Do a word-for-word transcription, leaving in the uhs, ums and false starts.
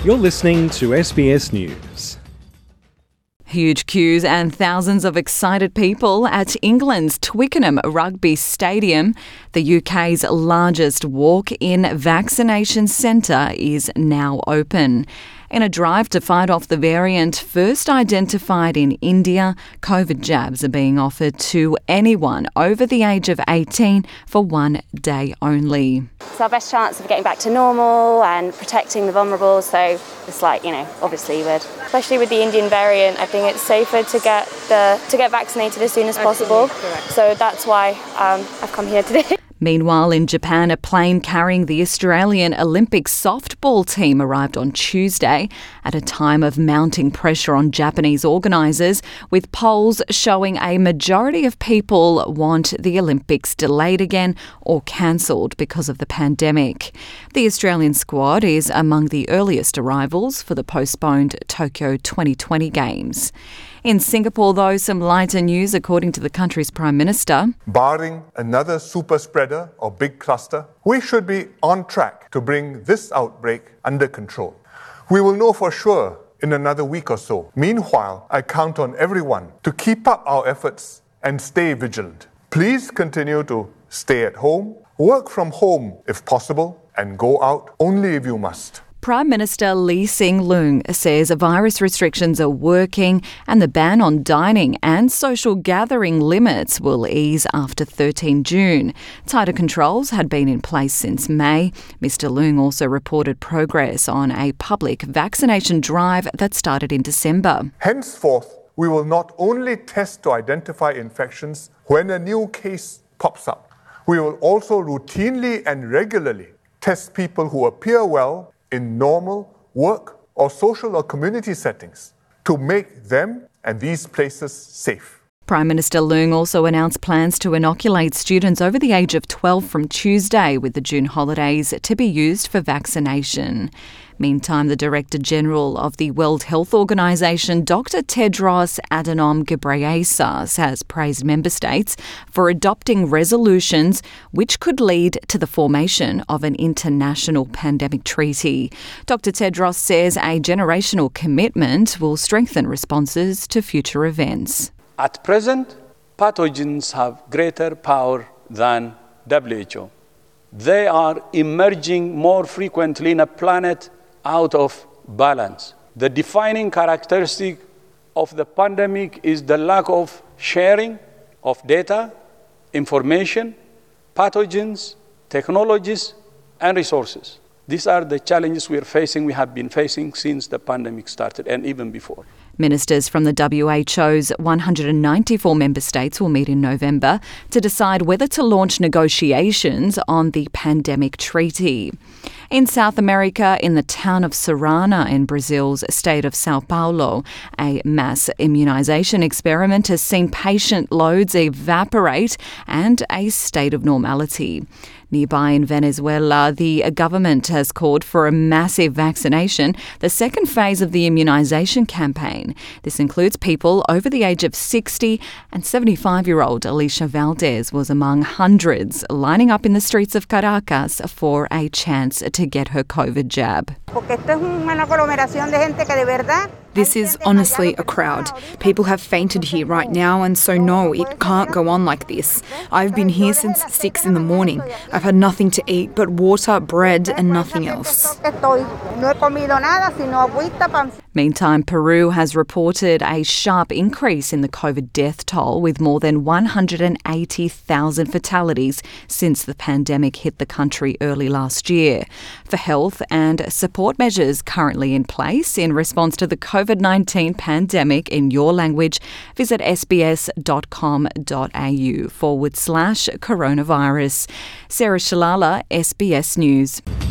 You're listening to S B S News. Huge queues and thousands of excited people at England's Twickenham Rugby Stadium. The U K's largest walk-in vaccination centre is now open. In a drive to fight off the variant first identified in India, COVID jabs are being offered to anyone over the age of eighteen for one day only. It's our best chance of getting back to normal and protecting the vulnerable, so it's like, you know, obviously we'd, especially with the Indian variant, I think it's safer to get the to get vaccinated as soon as possible. So that's why um, I've come here today. Meanwhile, in Japan, a plane carrying the Australian Olympic softball team arrived on Tuesday at a time of mounting pressure on Japanese organisers, with polls showing a majority of people want the Olympics delayed again or cancelled because of the pandemic. The Australian squad is among the earliest arrivals for the postponed Tokyo twenty twenty Games. In Singapore, though, some lighter news according to the country's Prime Minister. Barring another super spreader or big cluster, we should be on track to bring this outbreak under control. We will know for sure in another week or so. Meanwhile, I count on everyone to keep up our efforts and stay vigilant. Please continue to stay at home, work from home if possible, and go out only if you must. Prime Minister Lee Hsien Loong says virus restrictions are working and the ban on dining and social gathering limits will ease after the thirteenth of June. Tighter controls had been in place since May. Mister Loong also reported progress on a public vaccination drive that started in December. Henceforth, we will not only test to identify infections when a new case pops up, we will also routinely and regularly test people who appear well in normal work or social or community settings to make them and these places safe. Prime Minister Loong also announced plans to inoculate students over the age of twelve from Tuesday, with the June holidays to be used for vaccination. Meantime, the Director General of the World Health Organization, Doctor Tedros Adhanom Ghebreyesus, has praised member states for adopting resolutions which could lead to the formation of an international pandemic treaty. Doctor Tedros says a generational commitment will strengthen responses to future events. At present, pathogens have greater power than W H O. They are emerging more frequently in a planet out of balance. The defining characteristic of the pandemic is the lack of sharing of data, information, pathogens, technologies, and resources. These are the challenges we are facing, we have been facing since the pandemic started and even before. Ministers from the W H O's one hundred ninety-four member states will meet in November to decide whether to launch negotiations on the pandemic treaty. In South America, in the town of Serrana in Brazil's state of Sao Paulo, a mass immunisation experiment has seen patient loads evaporate and a state of normality. Nearby in Venezuela, the government has called for a massive vaccination, the second phase of the immunisation campaign. This includes people over the age of sixty, and seventy-five-year-old Alicia Valdez was among hundreds lining up in the streets of Caracas for a chance to get her COVID jab. This is honestly a crowd. People have fainted here right now, and so no, it can't go on like this. I've been here since six in the morning. I've had nothing to eat but water, bread, and nothing else. Meantime, Peru has reported a sharp increase in the COVID death toll, with more than one hundred eighty thousand fatalities since the pandemic hit the country early last year. For health and support measures currently in place in response to the COVID nineteen pandemic in your language, visit sbs.com.au forward slash coronavirus. Sarah Shalala, S B S News.